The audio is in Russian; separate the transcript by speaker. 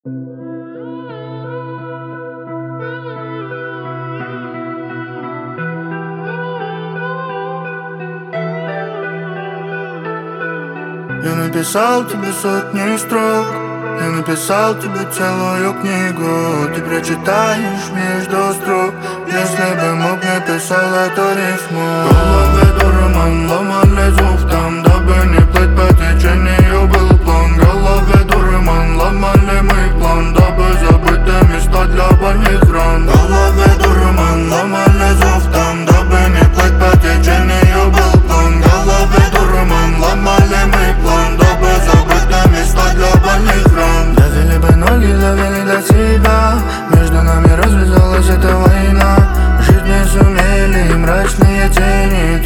Speaker 1: Я написал тебе сотни строк, я написал тебе целую книгу. Ты прочитаешь между строк. Если бы мог, написал эту рифму. В голове дурман, ломали зов там, дабы не плыть по течению был план. В голове дурман, ломали мы план, дабы забыть те места для больных ран. В голове дурман, ломали зов там, дабы не плыть по течению был план. В голове дурман, ломали мы план, дабы забыть те места для больных ран. Довели бы ноги, довели до тебя, между нами развязалась эта война. Жить не сумели мрачные тени.